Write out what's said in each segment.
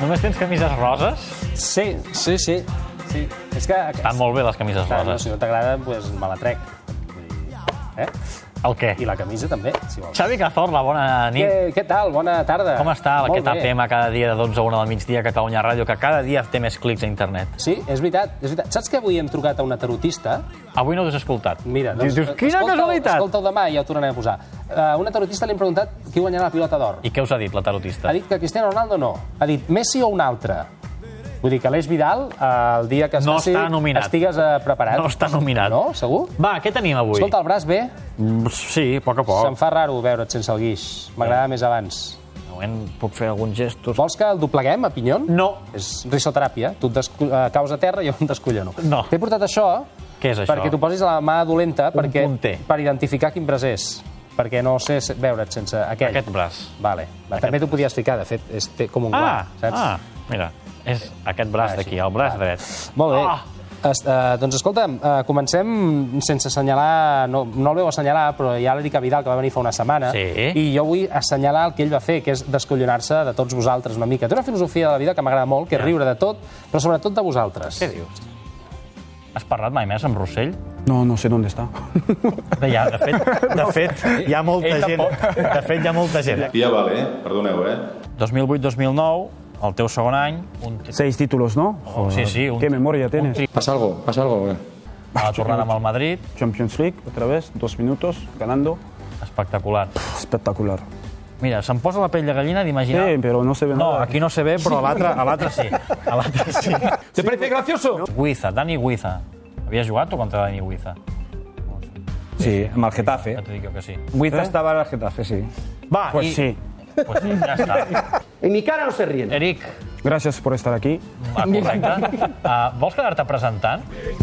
Només tens camises roses? Sí. És que... Estan molt bé les camises roses. Si no t'agrada, doncs me la trec. El què? I la camisa també, si vols. Xavi Cazorla, bona nit. Què tal? Bona tarda. Com està aquest APM cada dia de 12 a 1 del migdia a Catalunya Ràdio, que cada dia té més clics a internet? Sí, és veritat. Saps que avui hem trucat a una tarotista? Avui no t'has escoltat. Mira, dius, quina casualitat! Escolta-ho demà i ja ho tornarem a posar. Una tarotista li hem preguntat qui guanyarà la pilota d'or. I què us ha dit la tarotista? Ha dit que Cristiano Ronaldo no. Ha dit Messi o un altre. Vull dir que Aleix Vidal, el dia que es faci, estigues preparat. No està nominat. No? Segur? Va, què tenim avui? Escolta, el braç bé? Sí, a poc a poc. Se'm fa raro veure't sense el guix. M'agradava més abans. De moment puc fer alguns gestos. Vols que el dobleguem a pinyon? No. És risoteràpia. Tu et caus a terra i jo em descollono. No. T'he portat això... Què és això? Perquè t'ho posis a la mà dolenta per punter. identificar quin braç és. Perquè no sé veure't sense aquell. Aquest braç. Vale. També t'ho podies ficar, de fet, té com un guant, saps? Mira, és aquest braç d'aquí, el braç dret. Molt bé. Doncs escolta'm, comencem sense assenyalar, no el veu assenyalar, però hi ha l'Eric Vidal que va venir fa una setmana i jo vull assenyalar el que ell va fer, que és descollonar-se de tots vosaltres una mica. Té una filosofia de la vida que m'agrada molt, que és riure de tot, però sobretot de vosaltres. Què dius? Has parlat mai més amb Rossell? No, no sé on està. De fet, hi ha molta gent. De fet, hi ha molta gent. Ja vale, perdoneu, 2008-2009, el teu segon any... 6 títulos, ¿no? Sí. ¿Qué memoria tienes? Pasa algo, A la tornada amb el Madrid. Champions League, otra vez, 2 minutos, ganando. Espectacular. Espectacular. Mira, se'm posa la pell de gallina d'imaginar... Sí, però no se ve nada. No, aquí no se ve, però a l'altre sí. A l'altre sí. ¿Te parece gracioso? Guiza, Dani Guiza. Havies jugat o contra Dani Guiza? Sí, amb el Getafe. Ja t'ho dic jo que sí. Guiza estava al Getafe, sí. Va, Pues sí. Pues sí, ja està. En mi cara no se ríen. Eric. Gracias por estar aquí. Correcte. Vols quedar-te presentant?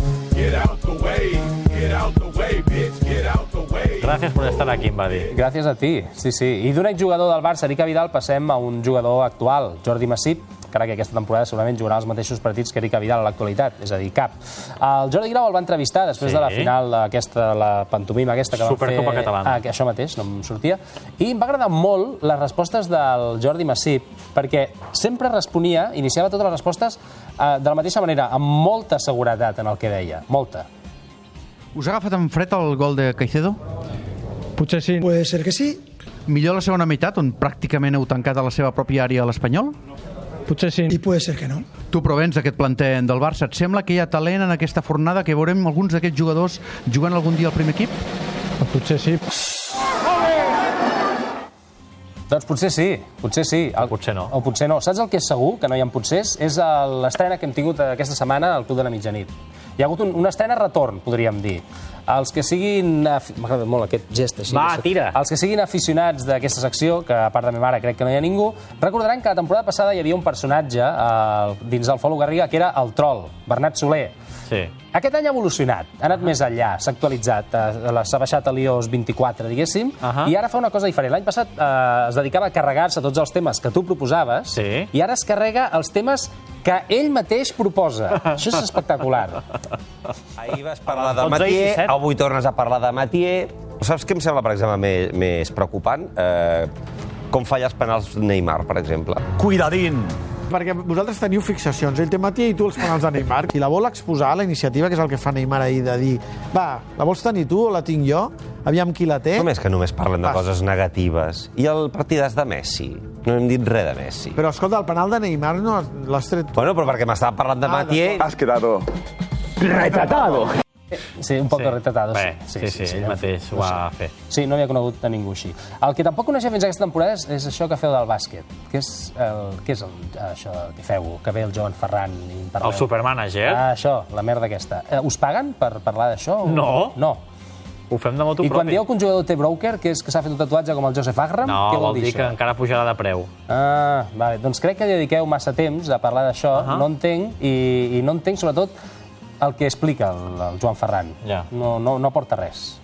Gràcies per estar aquí, em va dir. Gràcies a ti, sí. I d'un exjugador del Barça, Eric Vidal, passem a un jugador actual, Jordi Massip, encara que aquesta temporada segurament jugarà els mateixos partits que Eric Vidal a l'actualitat, és a dir, cap. El Jordi Grau el va entrevistar després de la final d'aquesta, la pantomima aquesta que van fer... Supercopa Catalana. Això mateix, no em sortia. I em va agradar molt les respostes del Jordi Massip, perquè sempre responia, iniciava totes les respostes de la mateixa manera, amb molta seguretat en el que deia, molta. Us ha agafat en fred el gol de Caicedo? Potser sí. Puede ser que sí. Millor la segona meitat, on pràcticament heu tancat a la seva pròpia àrea a l'Espanyol? Potser sí. I puede ser que no. Tu provens d'aquest planter del Barça. Et sembla que hi ha talent en aquesta fornada, que veurem alguns d'aquests jugadors jugant algun dia al primer equip? Potser sí. Doncs potser sí. O potser no. O potser no. Saps el que és segur, que no hi ha potsers? És l'estrena que hem tingut aquesta setmana al Club de la Mitjanit. Hi ha hagut una estrena retorn, podríem dir. Els que siguin... M'agrada molt aquest gest així. Va, tira! Els que siguin aficionats d'aquesta secció, que a part de meva mare crec que no hi ha ningú, recordaran que la temporada passada hi havia un personatge dins del Follow Garriga que era el Troll, Bernat Soler. Sí. Aquest any ha evolucionat, ha anat més enllà, s'ha actualitzat, s'ha baixat a l'iOS 24, diguéssim, i ara fa una cosa diferent. L'any passat es dedicava a carregar-se tots els temes que tu proposaves, i ara es carrega els temes que ell mateix proposa. Això és espectacular. Ahir vas parlar de Mathieu, avui tornes a parlar de Mathieu. Saps què em sembla, per exemple, més preocupant? Com falla els penals Neymar, per exemple. Cuidadín! Perquè vosaltres teniu fixacions. Ell té Mathieu i tu els penals de Neymar. I la vol exposar, la iniciativa, que és el que fa Neymar ahir, de dir, va, la vols tenir tu o la tinc jo? Aviam qui la té. Com és que només parlen de coses negatives? I el partidàs de Messi? No hem dit res de Messi. Però, escolta, el penal de Neymar no l'has tret... Bueno, però perquè m'estava parlant de Mathieu... Has quedado retratado. Sí, un poc retratado. Sí, ell mateix ho va fer. Sí, no havia conegut a ningú així. El que tampoc coneixia fins aquesta temporada és això que feu del bàsquet. Què és això que feu? Que ve el Joan Ferran i en parleu. El supermanager? Això, la merda aquesta. Us paguen per parlar d'això? No. No. Ho fem de moto propi. I quan dieu que un jugador té broker, que és que s'ha fet un tatuatge com el Joseph Agram, què vol dir que encara pujarà de preu. Vale. Doncs crec que dediqueu massa temps a parlar d'això, no entenc, i no entenc sobretot el que explica el Joan Ferran. No porta res.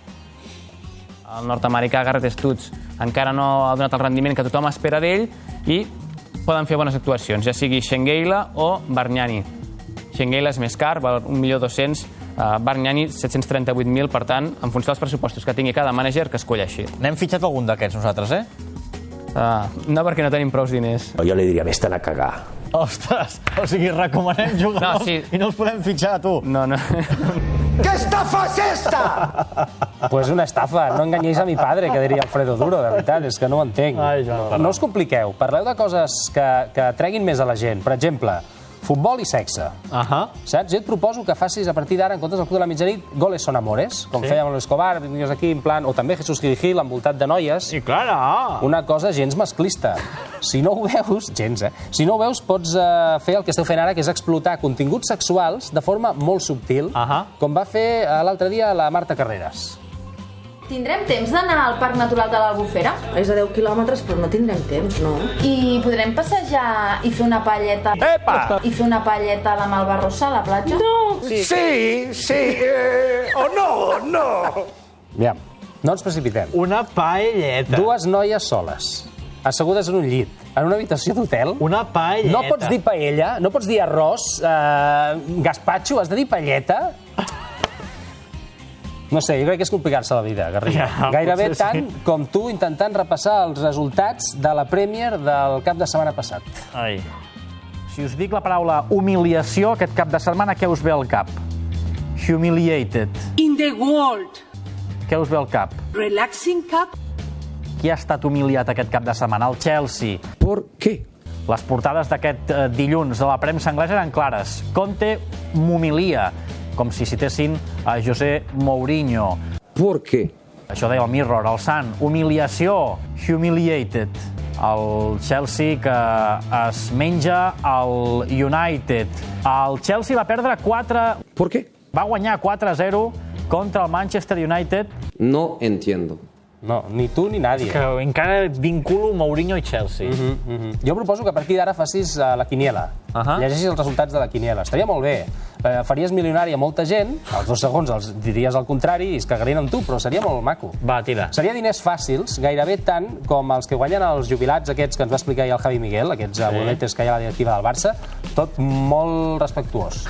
El nord-americà Garrett Stutz encara no ha donat el rendiment que tothom espera d'ell i poden fer bones actuacions, ja sigui Schengeila o Bargnani. Schengeila és més car, val 1.200.000, Bargnani 738.000, per tant, en funció dels pressupostos que tingui cada mànager, que escolli així. N'hem fitxat algun d'aquests nosaltres, No, perquè no tenim prou diners. Jo li diria, vés-te'n a cagar. Ostres, o sigui, recomanem jugadors i no els podem fitxar, tu. No. ¿Qué estafa es esta? Pues una estafa, no enganyéis a mi padre, que diria Alfredo Duro, de veritat, és que no ho entenc. No us compliqueu, parleu de coses que treguin més a la gent. Per exemple, futbol i sexe. Saps? Jo et proposo que facis a partir d'ara, en comptes del Club de la Mitjanit, Goles son amores, com fèiem amb l'Escobar, vingues aquí, en plan, o també Jesús Gil envoltat de noies. I clar, una cosa gens masclista. Si no ho veus, si no ho veus, pots fer el que esteu fent ara, que és explotar continguts sexuals de forma molt subtil, com va fer l'altre dia la Marta Carreras. Tindrem temps d'anar al Parc Natural de l'Albufera? És a 10 quilòmetres, però no tindrem temps, no? I podrem passejar i fer una palleta... Epa! I fer una palleta a la Malvarrosa, a la platja? No! Sí, o no. Aviam, no ens precipitem. Una paelleta. Dues noies soles, assegudes en un llit, en una habitació d'hotel. Una paelleta. No pots dir paella, no pots dir arròs, gazpacho, has de dir palleta. No sé, jo crec que és complicar-se la vida, Garriga. Gairebé tant com tu intentant repassar els resultats de la Premier del cap de setmana passat. Ai. Si us dic la paraula humiliació aquest cap de setmana, què us ve al cap? Humiliated. In the world. Què us ve al cap? Relaxing cup. Qui ha estat humiliat aquest cap de setmana? El Chelsea. ¿Por qué? Les portades d'aquest dilluns de la premsa anglesa eren clares. Conte m'humilia, com si citessin a José Mourinho. ¿Por qué? Això deia el Mirror, el Sun. Humiliació, humiliated. El Chelsea que es menja el United. El Chelsea va perdre 4... ¿Por qué? Va guanyar 4-0 contra el Manchester United. No entiendo. No, ni tu ni nadie. Que encara vinculo Mourinho i Chelsea. Jo proposo que a partir d'ara facis la quiniela. Llegeixis els resultats de la quiniela. Estaria molt bé. Faries milionària molta gent, als 2 segons els diries el contrari i es cagarien amb tu, però seria molt maco. Va, tira. Seria diners fàcils, gairebé tant com els que guanyen els jubilats aquests que ens va explicar ja el Javi Miguel, aquests abonetes que hi ha a la directiva del Barça, tot molt respectuós.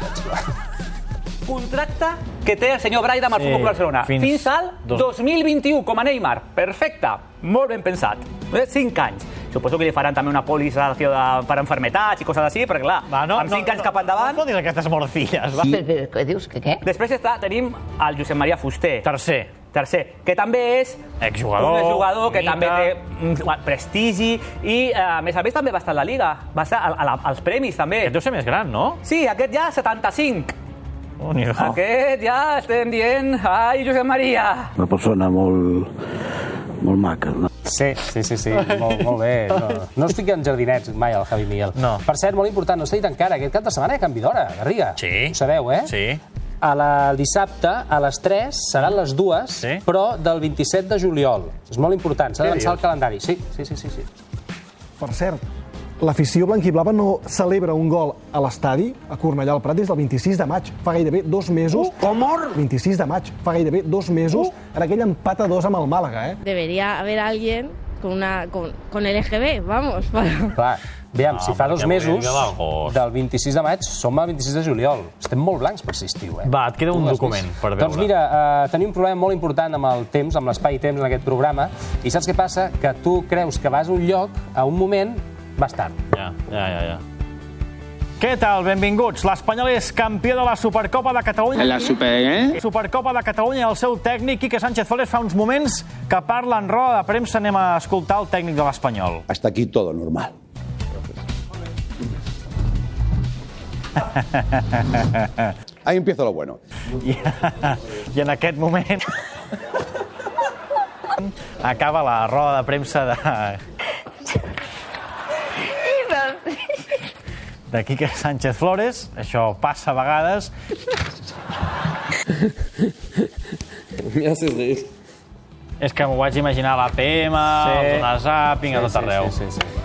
Contracte que té el senyor Braida amb el Futbol Club Barcelona. Fins al 2021, com a Neymar. Perfecte. Molt ben pensat. 5 anys. Suposo que li faran també una pòlissa per enfermetats i coses així, perquè clar, amb 5 anys cap endavant... No fotis aquestes morcilles. Què dius? Què? Després tenim el Josep Maria Fuster. Tercer, que també és exjugador, un jugador que també té prestigi i, a més també va estar a la Liga. Va estar als premis, també. Aquest deu ser més gran, no? Sí, aquest ja 75. Oh, aquest ja estem dient... Ai, Josep Maria! Una persona molt maca. No? Sí, molt bé. No estic en jardinets mai, el Javi Miguel. No. Per cert, molt important, no s'ha dit encara, aquest cap de setmana hi ha canvi d'hora, Garriga. Sí. Ho sabeu, eh? Sí. El dissabte, a les 3, seran les 2, però del 27 de juliol. És molt important, s'ha d'avançar el calendari. Sí. Per cert, l'afició blanquiblava no celebra un gol a l'estadi, a Cornellà al Prat, des del 26 de maig. Fa gairebé 2 mesos... 26 de maig. Fa gairebé 2 mesos en aquell empat a 2 amb el Màlaga, eh? Debería haber alguien con LGB, vamos. Clar, veiem, si fa 2 mesos, del 26 de maig, som al 26 de juliol. Estem molt blancs per si estiu, eh? Va, et queda un document per veure. Doncs mira, tenim un problema molt important amb el temps, amb l'espai i temps en aquest programa, i saps què passa? Que tu creus que vas a un lloc, a un moment, vas tard. Ja. Què tal? Benvinguts. L'Espanyol és campió de la Supercopa de Catalunya. Supercopa de Catalunya i el seu tècnic, Quique Sánchez Flores, fa uns moments que parla en roda de premsa. Anem a escoltar el tècnic de l'Espanyol. Hasta aquí todo normal. Ahí empieza lo bueno. I en aquest moment acaba la roda de premsa de Quique Sánchez Flores. Això passa a vegades. Me haces reír. És que m'ho vaig imaginar a l'APM, al Zona Zapping, a tot arreu. Sí.